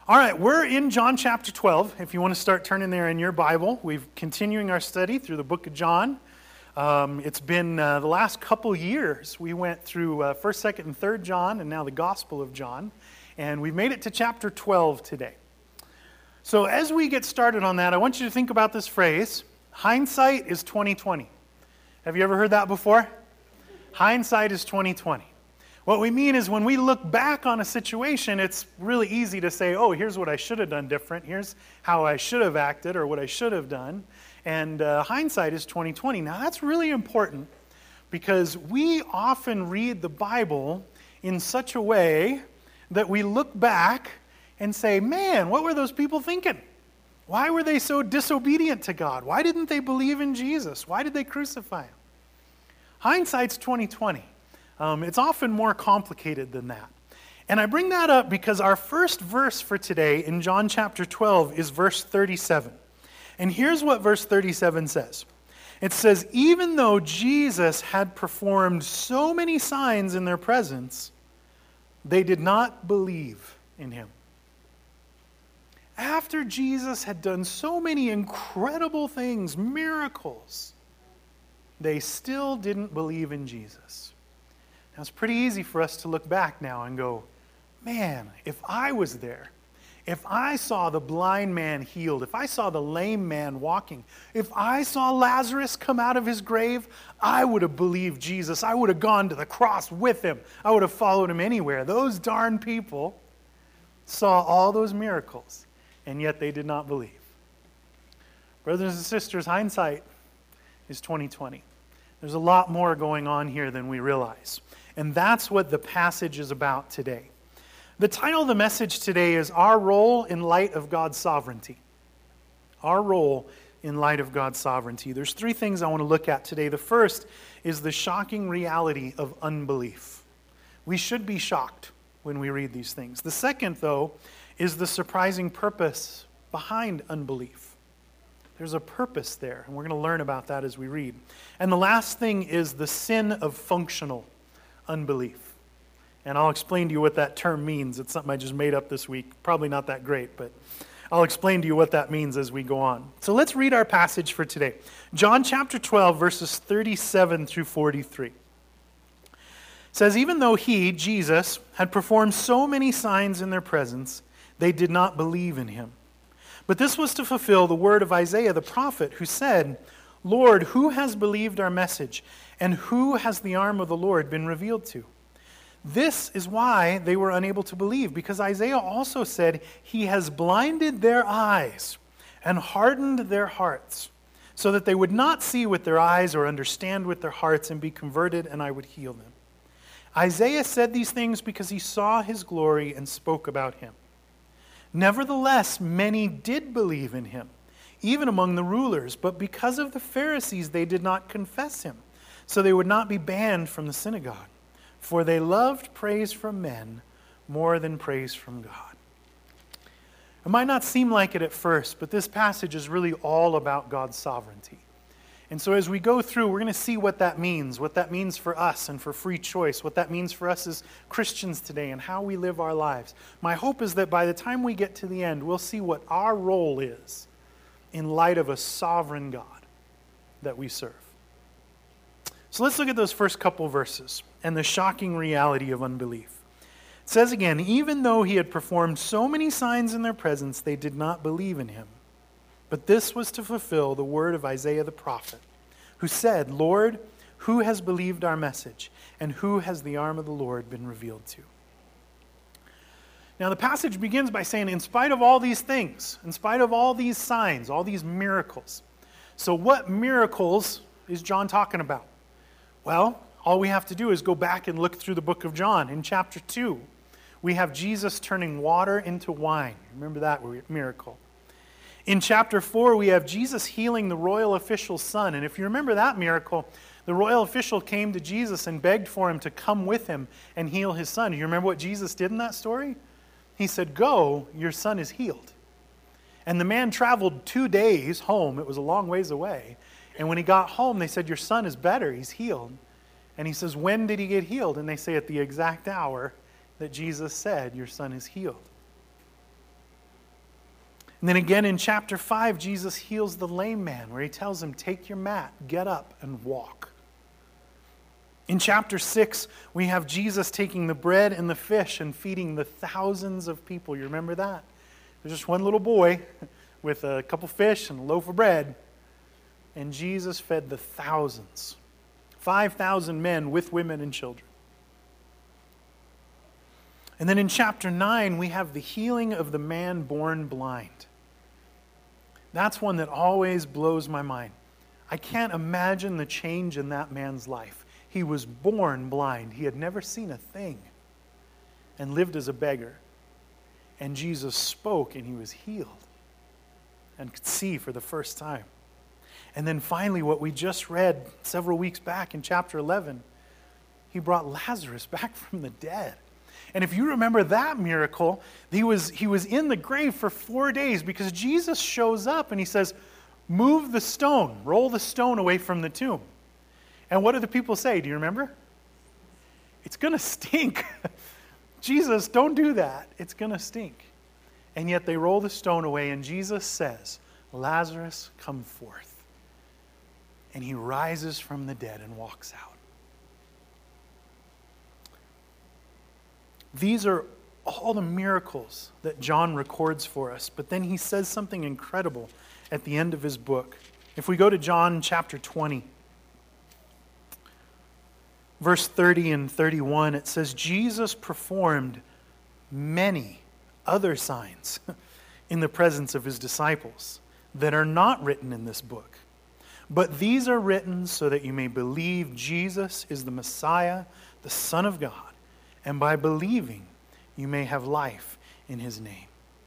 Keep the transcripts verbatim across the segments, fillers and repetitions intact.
All right, we're in John chapter twelve. If you want to start turning there in your Bible, we're continuing our study through the book of John. Um, it's been uh, the last couple years. We went through uh, first, second, and third John, and now the Gospel of John. And we've made it to chapter twelve today. So as we get started on that, I want you to think about this phrase, hindsight is twenty twenty. Have you ever heard that before? Hindsight is twenty twenty. What we mean is when we look back on a situation, it's really easy to say, oh, here's what I should have done different. Here's how I should have acted or what I should have done. And uh, hindsight is twenty twenty. Now, that's really important because we often read the Bible in such a way that we look back and say, man, what were those people thinking? Why were they so disobedient to God? Why didn't they believe in Jesus? Why did they crucify him? Hindsight's twenty twenty. Um, it's often more complicated than that. And I bring that up because our first verse for today in John chapter twelve is verse thirty-seven. And here's what verse thirty-seven says. It says, even though Jesus had performed so many signs in their presence, they did not believe in him. After Jesus had done so many incredible things, miracles, they still didn't believe in Jesus. Now, it's pretty easy for us to look back now and go, man, if I was there, if I saw the blind man healed, if I saw the lame man walking, if I saw Lazarus come out of his grave, I would have believed Jesus. I would have gone to the cross with him. I would have followed him anywhere. Those darn people saw all those miracles, and yet they did not believe. Brothers and sisters, hindsight is twenty twenty. There's a lot more going on here than we realize. And that's what the passage is about today. The title of the message today is Our Role in Light of God's Sovereignty. Our role in light of God's sovereignty. There's three things I want to look at today. The first is the shocking reality of unbelief. We should be shocked when we read these things. The second, though, is the surprising purpose behind unbelief. There's a purpose there, and we're going to learn about that as we read. And the last thing is the sin of functional unbelief. And I'll explain to you what that term means. It's something I just made up this week. Probably not that great, but I'll explain to you what that means as we go on. So let's read our passage for today. John chapter twelve, verses thirty-seven through forty-three. It says, even though he, Jesus, had performed so many signs in their presence, they did not believe in him. But this was to fulfill the word of Isaiah the prophet, who said, Lord, who has believed our message, and who has the arm of the Lord been revealed to? This is why they were unable to believe, because Isaiah also said, he has blinded their eyes and hardened their hearts, so that they would not see with their eyes or understand with their hearts and be converted, and I would heal them. Isaiah said these things because he saw his glory and spoke about him. Nevertheless, many did believe in him, even among the rulers, but because of the Pharisees they did not confess him, so they would not be banned from the synagogue. For they loved praise from men more than praise from God. It might not seem like it at first, but this passage is really all about God's sovereignty. And so as we go through, we're going to see what that means, what that means for us and for free choice, what that means for us as Christians today and how we live our lives. My hope is that by the time we get to the end, we'll see what our role is in light of a sovereign God that we serve. So let's look at those first couple verses and the shocking reality of unbelief. It says again, even though he had performed so many signs in their presence, they did not believe in him. But this was to fulfill the word of Isaiah the prophet, who said, Lord, who has believed our message, and who has the arm of the Lord been revealed to? Now the passage begins by saying, in spite of all these things, in spite of all these signs, all these miracles. So what miracles is John talking about? Well, all we have to do is go back and look through the book of John. In chapter two, we have Jesus turning water into wine. Remember that miracle. In chapter four, we have Jesus healing the royal official's son. And if you remember that miracle, the royal official came to Jesus and begged for him to come with him and heal his son. Do you remember what Jesus did in that story? He said, go, your son is healed. And the man traveled two days home. It was a long ways away. And when he got home, they said, your son is better. He's healed. And he says, when did he get healed? And they say, at the exact hour that Jesus said, your son is healed. And then again in chapter five, Jesus heals the lame man, where he tells him, take your mat, get up, and walk. In chapter six, we have Jesus taking the bread and the fish and feeding the thousands of people. You remember that? There's just one little boy with a couple fish and a loaf of bread, and Jesus fed the thousands. five thousand men with women and children. And then in chapter nine, we have the healing of the man born blind. That's one that always blows my mind. I can't imagine the change in that man's life. He was born blind. He had never seen a thing and lived as a beggar. And Jesus spoke and he was healed and could see for the first time. And then finally, what we just read several weeks back in chapter eleven, he brought Lazarus back from the dead. And if you remember that miracle, he was, he was in the grave for four days because Jesus shows up and he says, move the stone, roll the stone away from the tomb. And what do the people say? Do you remember? It's going to stink. Jesus, don't do that. It's going to stink. And yet they roll the stone away and Jesus says, Lazarus, come forth. And he rises from the dead and walks out. These are all the miracles that John records for us. But then he says something incredible at the end of his book. If we go to John chapter twenty, verse thirty and thirty-one, it says, Jesus performed many other signs in the presence of his disciples that are not written in this book. But these are written so that you may believe Jesus is the Messiah, the Son of God, and by believing you may have life in his name.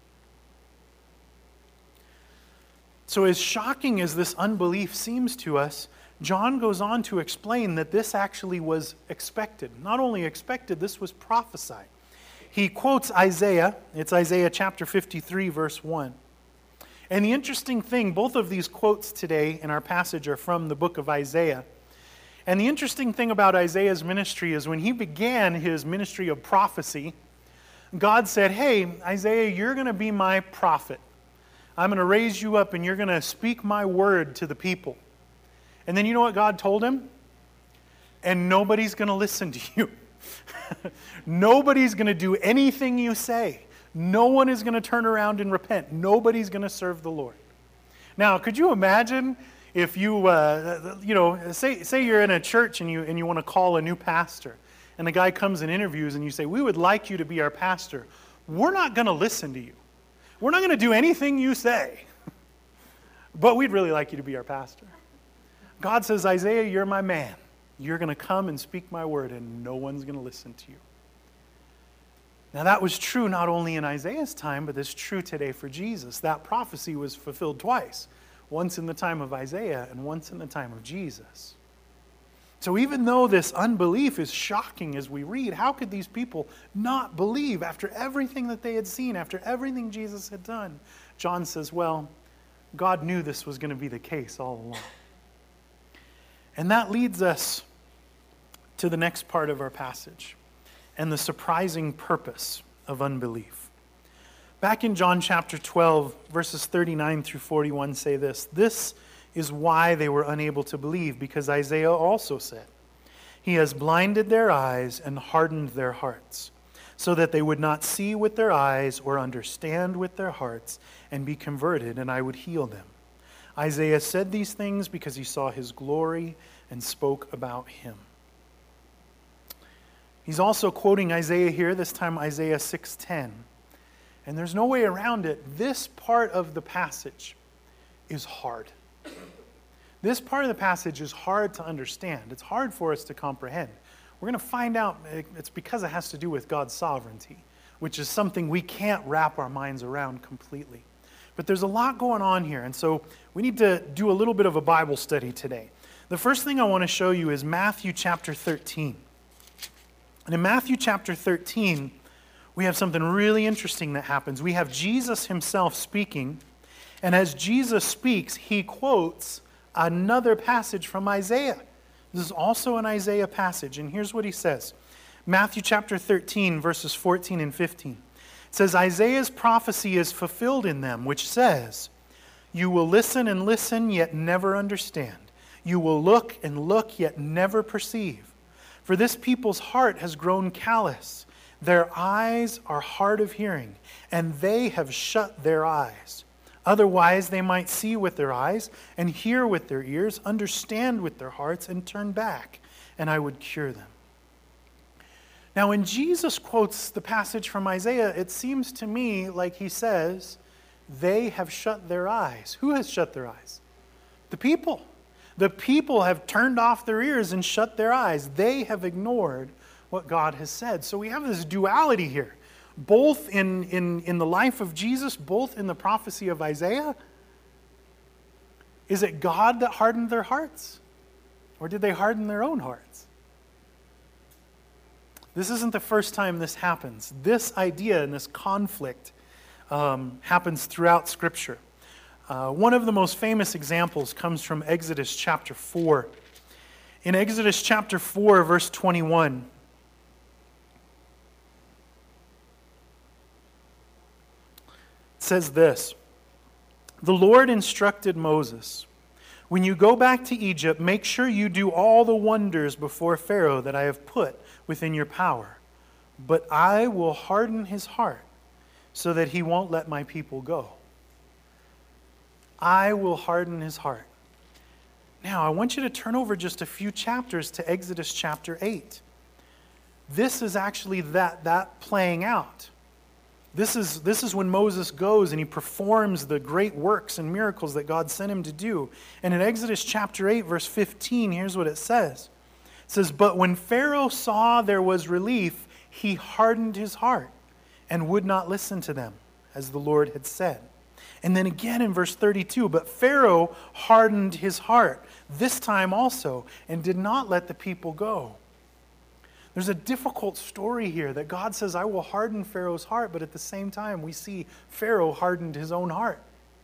So as shocking as this unbelief seems to us, John goes on to explain that this actually was expected. Not only expected, this was prophesied. He quotes Isaiah. It's Isaiah chapter fifty-three, verse one. And the interesting thing, both of these quotes today in our passage are from the book of Isaiah. And the interesting thing about Isaiah's ministry is when he began his ministry of prophecy, God said, hey, Isaiah, you're going to be my prophet. I'm going to raise you up and you're going to speak my word to the people. And then you know what God told him? And nobody's going to listen to you. Nobody's going to do anything you say. No one is going to turn around and repent. Nobody's going to serve the Lord. Now, could you imagine if you, uh, you know, say say you're in a church and you and you want to call a new pastor, and the guy comes and interviews, and you say, "We would like you to be our pastor. We're not going to listen to you. We're not going to do anything you say, but we'd really like you to be our pastor." God says, Isaiah, you're my man. You're going to come and speak my word, and no one's going to listen to you. Now that was true not only in Isaiah's time, but it's true today for Jesus. That prophecy was fulfilled twice. Once in the time of Isaiah and once in the time of Jesus. So even though this unbelief is shocking as we read, how could these people not believe after everything that they had seen, after everything Jesus had done? John says, well, God knew this was going to be the case all along. And that leads us to the next part of our passage and the surprising purpose of unbelief. Back in John chapter twelve, verses thirty-nine through forty-one say this, "This is why they were unable to believe, because Isaiah also said, 'He has blinded their eyes and hardened their hearts, so that they would not see with their eyes or understand with their hearts and be converted, and I would heal them.' Isaiah said these things because he saw his glory and spoke about him." He's also quoting Isaiah here, this time Isaiah six ten. And there's no way around it. This part of the passage is hard. This part of the passage is hard to understand. It's hard for us to comprehend. We're going to find out it's because it has to do with God's sovereignty, which is something we can't wrap our minds around completely. But there's a lot going on here, and so we need to do a little bit of a Bible study today. The first thing I want to show you is Matthew chapter thirteen. And in Matthew chapter thirteen, we have something really interesting that happens. We have Jesus himself speaking, and as Jesus speaks, he quotes another passage from Isaiah. This is also an Isaiah passage, and here's what he says. Matthew chapter thirteen, verses fourteen and fifteen. It It says, Isaiah's prophecy is fulfilled in them, which says, you will listen and listen, yet never understand. You will look and look, yet never perceive. For this people's heart has grown callous. Their eyes are hard of hearing, and they have shut their eyes. Otherwise, they might see with their eyes, and hear with their ears, understand with their hearts, and turn back, and I would cure them. Now, when Jesus quotes the passage from Isaiah, it seems to me like he says, they have shut their eyes. Who has shut their eyes? The people. The people have turned off their ears and shut their eyes. They have ignored what God has said. So we have this duality here, both in, in, in the life of Jesus, both in the prophecy of Isaiah. Is it God that hardened their hearts? Or did they harden their own hearts? This isn't the first time this happens. This idea and this conflict um, happens throughout Scripture. Uh, one of the most famous examples comes from Exodus chapter four. In Exodus chapter four, verse twenty-one, it says this, the Lord instructed Moses, when you go back to Egypt, make sure you do all the wonders before Pharaoh that I have put within your power. But I will harden his heart so that he won't let my people go. I will harden his heart. Now, I want you to turn over just a few chapters to Exodus chapter eight. This is actually that, that playing out. This is, this is when Moses goes and he performs the great works and miracles that God sent him to do. And in Exodus chapter eight, verse fifteen, here's what it says. It says, but when Pharaoh saw there was relief, he hardened his heart and would not listen to them, as the Lord had said. And then again in verse thirty-two, but Pharaoh hardened his heart, this time also, and did not let the people go. There's a difficult story here that God says, I will harden Pharaoh's heart, but at the same time we see Pharaoh hardened his own heart.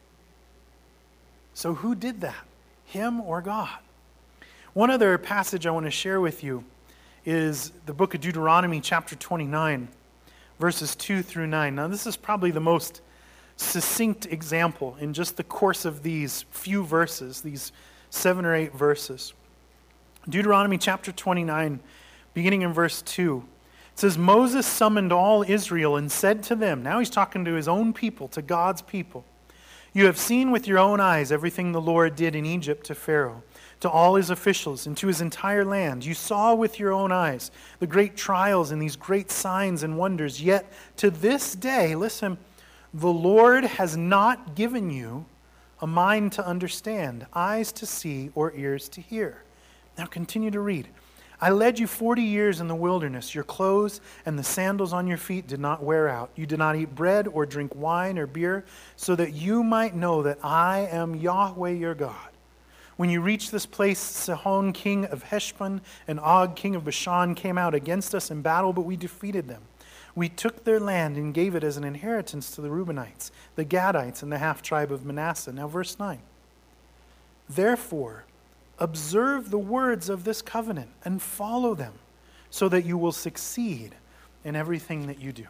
So who did that? Him or God? One other passage I want to share with you is the book of Deuteronomy chapter twenty-nine, verses two through nine. Now this is probably the most succinct example in just the course of these few verses, these seven or eight verses. Deuteronomy chapter twenty-nine, beginning in verse two, it says, Moses summoned all Israel and said to them, now he's talking to his own people, to God's people, you have seen with your own eyes everything the Lord did in Egypt to Pharaoh, to all his officials, and to his entire land. You saw with your own eyes the great trials and these great signs and wonders. Yet to this day, listen, the Lord has not given you a mind to understand, eyes to see, or ears to hear. Now continue to read. I led you forty years in the wilderness. Your clothes and the sandals on your feet did not wear out. You did not eat bread or drink wine or beer, so that you might know that I am Yahweh your God. When you reached this place, Sihon, king of Heshbon, and Og, king of Bashan, came out against us in battle, but we defeated them. We took their land and gave it as an inheritance to the Reubenites, the Gadites, and the half-tribe of Manasseh. Now verse nine. Therefore, observe the words of this covenant and follow them, so that you will succeed in everything that you do.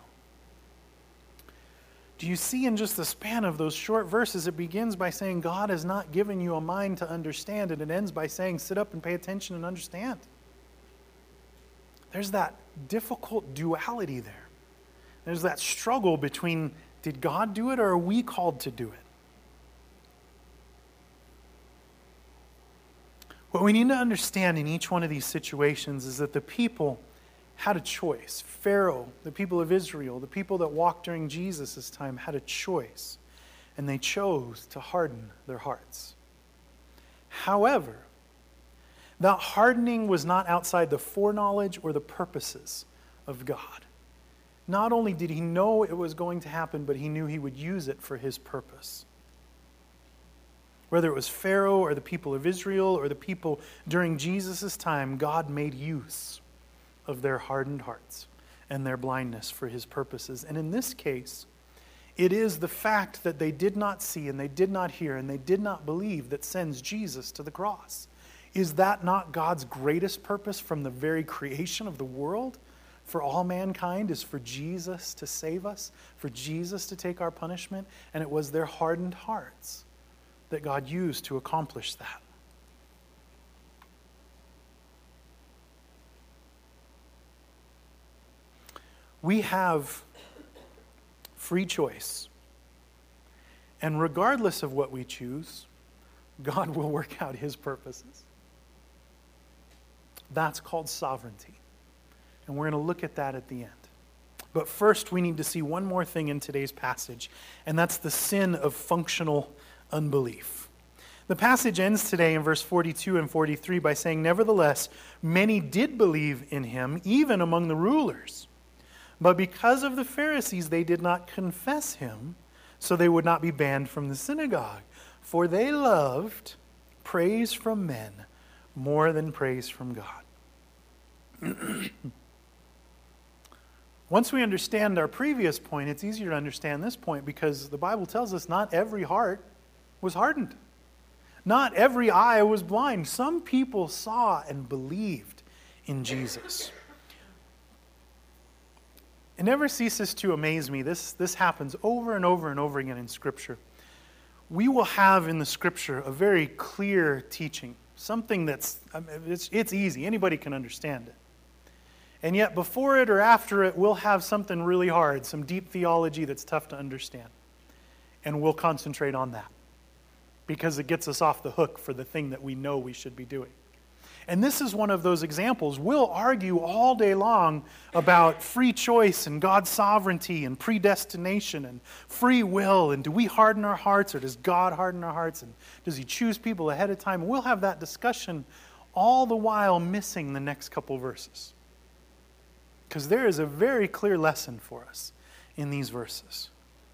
Do you see in just the span of those short verses, it begins by saying God has not given you a mind to understand, and it ends by saying sit up and pay attention and understand. There's that difficult duality there. There's that struggle between did God do it or are we called to do it? What we need to understand in each one of these situations is that the people had a choice. Pharaoh, the people of Israel, the people that walked during Jesus' time had a choice, and they chose to harden their hearts. However, that hardening was not outside the foreknowledge or the purposes of God. Not only did he know it was going to happen, but he knew he would use it for his purpose. Whether it was Pharaoh or the people of Israel or the people during Jesus' time, God made use of their hardened hearts and their blindness for his purposes. And in this case, it is the fact that they did not see and they did not hear and they did not believe that sends Jesus to the cross. Is that not God's greatest purpose from the very creation of the world? for all mankind is for Jesus to save us, for Jesus to take our punishment, and it was their hardened hearts that God used to accomplish that. We have free choice. And regardless of what we choose, God will work out his purposes. That's called sovereignty. And we're going to look at that at the end. But first, we need to see one more thing in today's passage, and that's the sin of functional unbelief. The passage ends today in verse forty-two and forty-three by saying, "Nevertheless, many did believe in him, even among the rulers. But because of the Pharisees, they did not confess him, so they would not be banned from the synagogue. For they loved praise from men more than praise from God." Once we understand our previous point, it's easier to understand this point because the Bible tells us not every heart was hardened. Not every eye was blind. Some people saw and believed in Jesus. It never ceases to amaze me. This, this happens over and over and over again in Scripture. We will have in the Scripture a very clear teaching, something that's, it's, it's easy. Anybody can understand it. And yet before it or after it, we'll have something really hard, some deep theology that's tough to understand. And we'll concentrate on that because it gets us off the hook for the thing that we know we should be doing. And this is one of those examples. We'll argue all day long about free choice and God's sovereignty and predestination and free will. And do we harden our hearts or does God harden our hearts? And does he choose people ahead of time? We'll have that discussion all the while missing the next couple verses. Because there is a very clear lesson for us in these verses.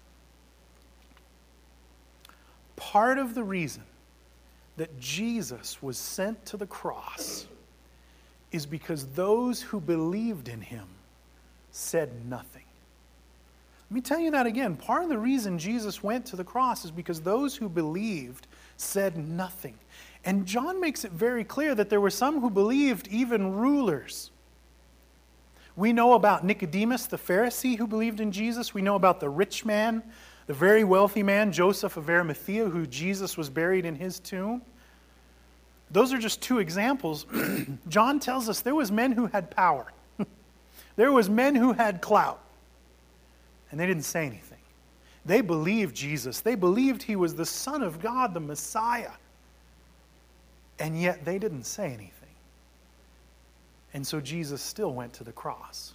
Part of the reason that Jesus was sent to the cross is because those who believed in him said nothing. Let me tell you that again. Part of the reason Jesus went to the cross is because those who believed said nothing. And John makes it very clear that there were some who believed, even rulers. We know about Nicodemus, the Pharisee, who believed in Jesus. We know about the rich man, the very wealthy man, Joseph of Arimathea, who Jesus was buried in his tomb. Those are just two examples. John tells us there was men who had power. There was men who had clout. And they didn't say anything. They believed Jesus. They believed he was the Son of God, the Messiah. And yet they didn't say anything. And so Jesus still went to the cross.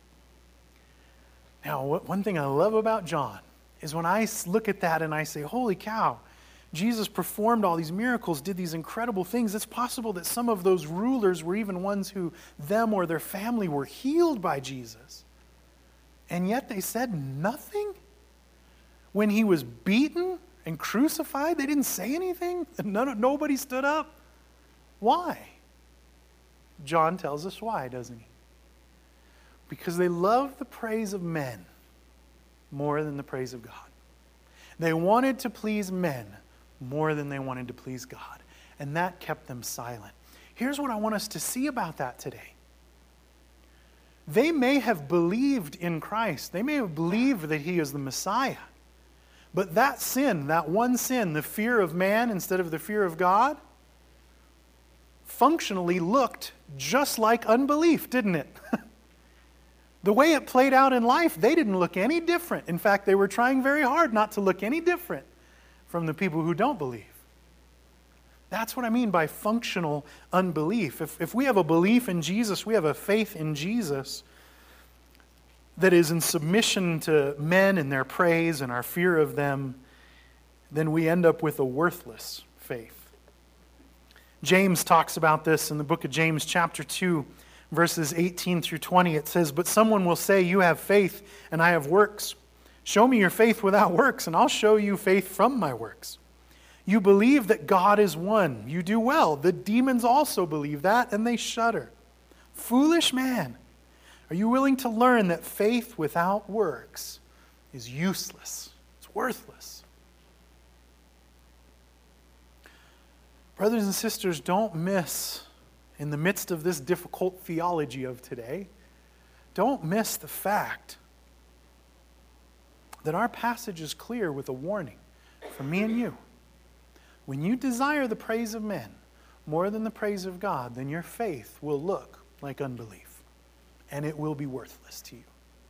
Now, one thing I love about John is when I look at that and I say, holy cow, Jesus performed all these miracles, did these incredible things. It's possible that some of those rulers were even ones who them or their family were healed by Jesus. And yet they said nothing? When he was beaten and crucified, they didn't say anything? None, nobody stood up? Why? John tells us why, doesn't he? Because they loved the praise of men more than the praise of God. They wanted to please men more than they wanted to please God. And that kept them silent. Here's what I want us to see about that today. They may have believed in Christ. They may have believed that he is the Messiah. But that sin, that one sin, the fear of man instead of the fear of God, functionally looked just like unbelief, didn't it? The way it played out in life, they didn't look any different. In fact, they were trying very hard not to look any different from the people who don't believe. That's what I mean by functional unbelief. If, if we have a belief in Jesus, we have a faith in Jesus that is in submission to men and their praise and our fear of them, then we end up with a worthless faith. James talks about this in the book of James chapter two, verses eighteen through twenty. It says, "But someone will say, 'You have faith and I have works. Show me your faith without works, and I'll show you faith from my works. You believe that God is one. You do well. The demons also believe that, and they shudder. Foolish man, are you willing to learn that faith without works is useless? It's worthless.'" Brothers and sisters, don't miss, in the midst of this difficult theology of today, don't miss the fact that our passage is clear with a warning for me and you. When you desire the praise of men more than the praise of God, then your faith will look like unbelief, and it will be worthless to you.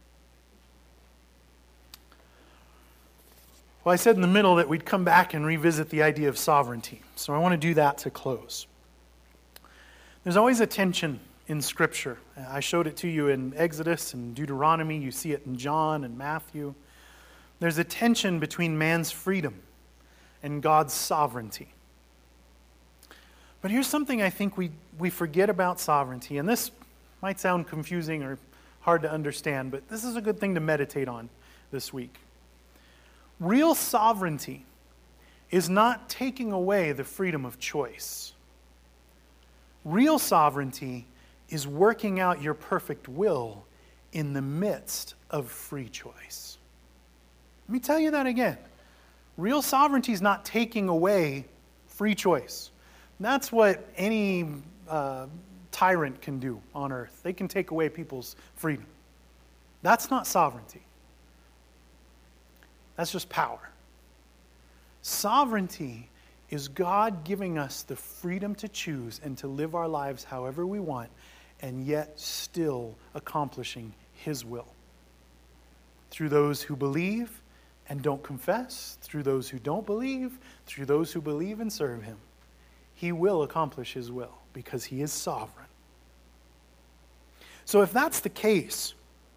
Well, I said in the middle that we'd come back and revisit the idea of sovereignty, so I want to do that to close. There's always a tension in Scripture. I showed it to you in Exodus and Deuteronomy. You see it in John and Matthew. There's a tension between man's freedom and God's sovereignty. But here's something I think we, we forget about sovereignty, and this might sound confusing or hard to understand, but this is a good thing to meditate on this week. Real sovereignty is not taking away the freedom of choice. Real sovereignty is working out your perfect will in the midst of free choice. Let me tell you that again. Real sovereignty is not taking away free choice. That's what any uh, tyrant can do on earth. They can take away people's freedom. That's not sovereignty. That's just power. Sovereignty is God giving us the freedom to choose and to live our lives however we want, and yet still accomplishing His will. Through those who believe and don't confess, through those who don't believe, through those who believe and serve Him, He will accomplish His will because He is sovereign. So if that's the case,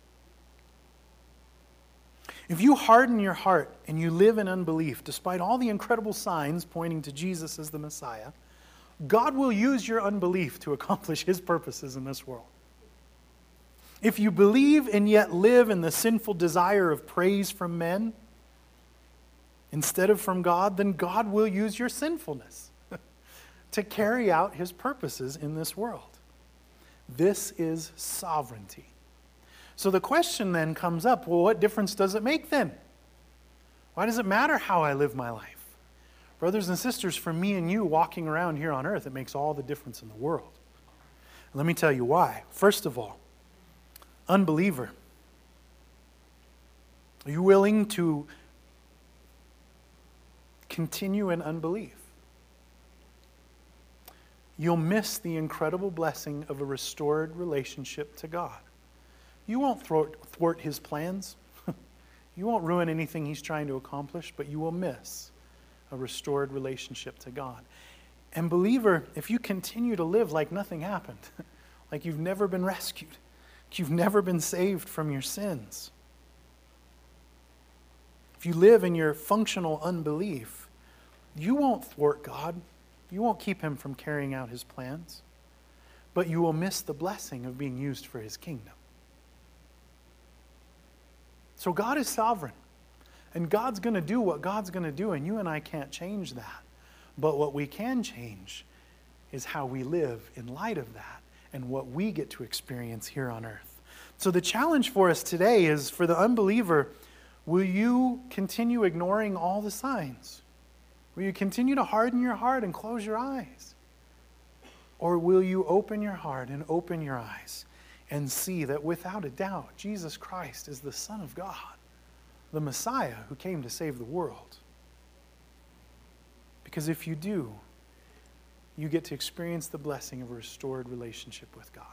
if you harden your heart and you live in unbelief, despite all the incredible signs pointing to Jesus as the Messiah, God will use your unbelief to accomplish His purposes in this world. If you believe and yet live in the sinful desire of praise from men instead of from God, then God will use your sinfulness to carry out His purposes in this world. This is sovereignty. So the question then comes up, well, what difference does it make then? Why does it matter how I live my life? Brothers and sisters, for me and you walking around here on earth, it makes all the difference in the world. Let me tell you why. First of all, unbeliever, are you willing to continue in unbelief? You'll miss the incredible blessing of a restored relationship to God. You won't thwart, thwart His plans. You won't ruin anything He's trying to accomplish, but you will miss a restored relationship to God. And believer, if you continue to live like nothing happened, like you've never been rescued, like you've never been saved from your sins, if you live in your functional unbelief, you won't thwart God. You won't keep Him from carrying out His plans, but you will miss the blessing of being used for His kingdom. So God is sovereign, and God's going to do what God's going to do, and you and I can't change that. But what we can change is how we live in light of that and what we get to experience here on earth. So the challenge for us today is, for the unbeliever, will you continue ignoring all the signs? Will you continue to harden your heart and close your eyes? Or will you open your heart and open your eyes and see that without a doubt, Jesus Christ is the Son of God, the Messiah who came to save the world? Because if you do, you get to experience the blessing of a restored relationship with God.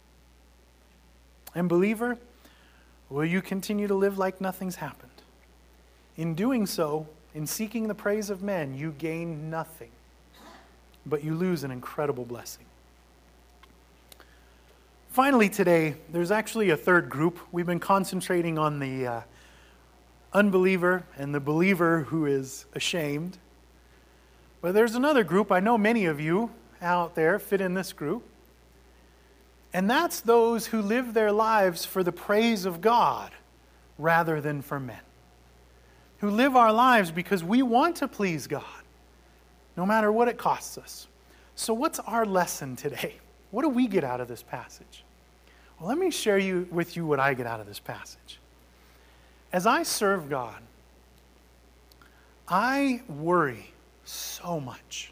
And believer, will you continue to live like nothing's happened? In doing so, in seeking the praise of men, you gain nothing, but you lose an incredible blessing. Finally today, there's actually a third group. We've been concentrating on the uh, unbeliever and the believer who is ashamed. But there's another group. I know many of you out there fit in this group. And that's those who live their lives for the praise of God rather than for men. Who live our lives because we want to please God, no matter what it costs us. So what's our lesson today? What do we get out of this passage? Well, let me share you, with you what I get out of this passage. As I serve God, I worry so much.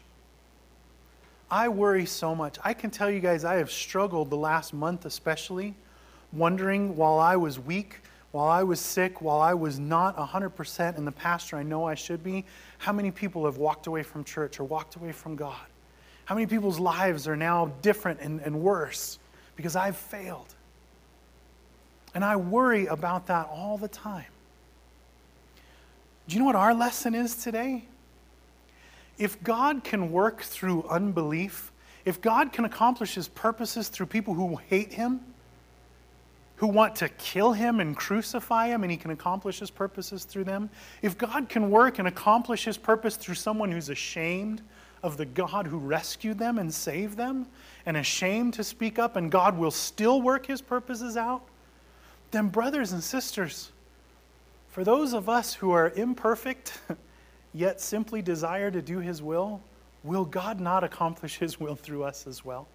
I worry so much. I can tell you guys, I have struggled the last month especially wondering while I was weak, while I was sick, while I was not one hundred percent in the pastor I know I should be, how many people have walked away from church or walked away from God? How many people's lives are now different and, and worse because I've failed? And I worry about that all the time. Do you know what our lesson is today? If God can work through unbelief, if God can accomplish His purposes through people who hate Him, who want to kill Him and crucify Him, and He can accomplish His purposes through them, if God can work and accomplish His purpose through someone who's ashamed of the God who rescued them and saved them, and ashamed to speak up, and God will still work His purposes out, then brothers and sisters, for those of us who are imperfect, yet simply desire to do His will, will God not accomplish His will through us as well?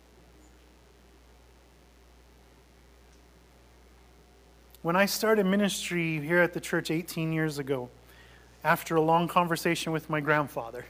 When I started ministry here at the church eighteen years ago, after a long conversation with my grandfather,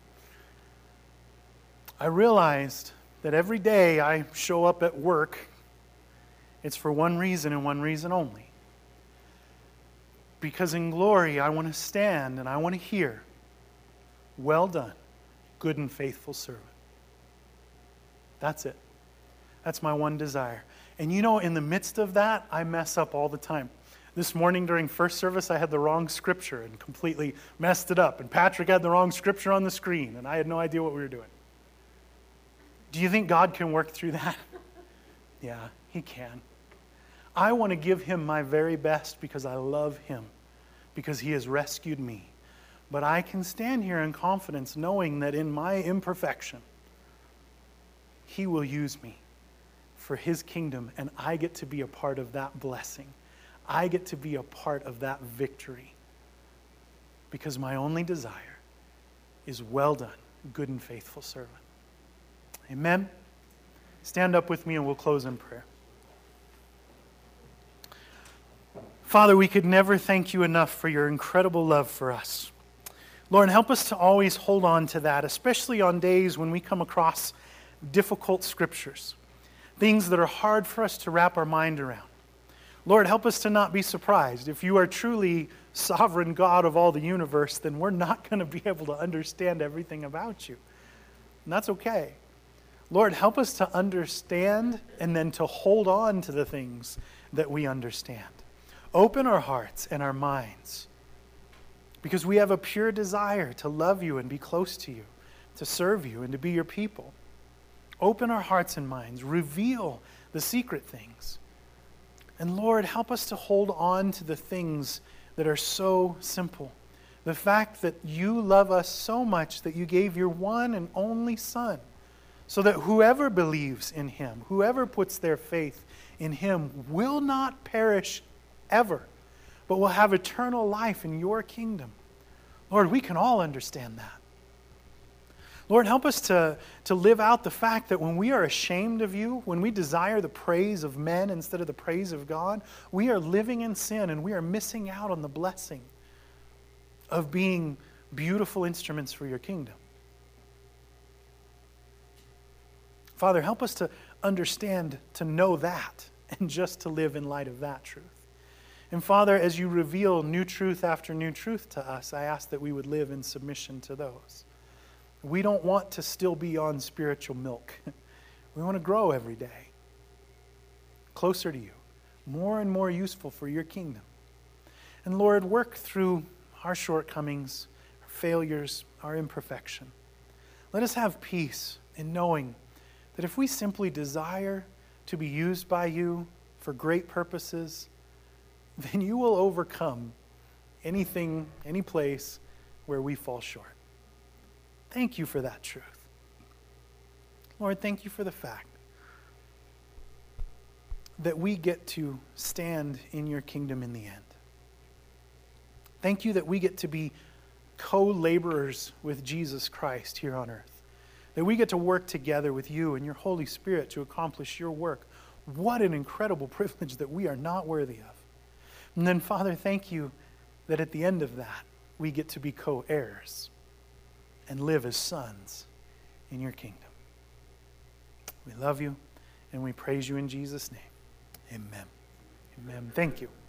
I realized that every day I show up at work, it's for one reason and one reason only. Because in glory, I want to stand and I want to hear, "Well done, good and faithful servant." That's it. That's my one desire. And you know, in the midst of that, I mess up all the time. This morning during first service, I had the wrong scripture and completely messed it up. And Patrick had the wrong scripture on the screen, and I had no idea what we were doing. Do you think God can work through that? Yeah, He can. I want to give Him my very best because I love Him, because He has rescued me. But I can stand here in confidence knowing that in my imperfection, He will use me for His kingdom, and I get to be a part of that blessing. I get to be a part of that victory. Because my only desire is, "Well done, good and faithful servant." Amen? Stand up with me and we'll close in prayer. Father, we could never thank You enough for Your incredible love for us. Lord, help us to always hold on to that, especially on days when we come across difficult scriptures, things that are hard for us to wrap our mind around. Lord, help us to not be surprised. If You are truly sovereign God of all the universe, then we're not going to be able to understand everything about You. And that's okay. Lord, help us to understand and then to hold on to the things that we understand. Open our hearts and our minds, because we have a pure desire to love You and be close to You, to serve You and to be Your people. Open our hearts and minds. Reveal the secret things. And Lord, help us to hold on to the things that are so simple. The fact that You love us so much that You gave Your one and only Son, so that whoever believes in Him, whoever puts their faith in Him, will not perish ever, but will have eternal life in Your kingdom. Lord, we can all understand that. Lord, help us to, to live out the fact that when we are ashamed of You, when we desire the praise of men instead of the praise of God, we are living in sin and we are missing out on the blessing of being beautiful instruments for Your kingdom. Father, help us to understand, to know that, and just to live in light of that truth. And Father, as You reveal new truth after new truth to us, I ask that we would live in submission to those. We don't want to still be on spiritual milk. We want to grow every day, closer to You, more and more useful for Your kingdom. And Lord, work through our shortcomings, our failures, our imperfection. Let us have peace in knowing that if we simply desire to be used by You for great purposes, then You will overcome anything, any place where we fall short. Thank You for that truth. Lord, thank You for the fact that we get to stand in Your kingdom in the end. Thank You that we get to be co-laborers with Jesus Christ here on earth. That we get to work together with You and Your Holy Spirit to accomplish Your work. What an incredible privilege that we are not worthy of. And then, Father, thank You that at the end of that, we get to be co-heirs and live as sons in Your kingdom. We love You and we praise You in Jesus' name. Amen. Amen. Thank you.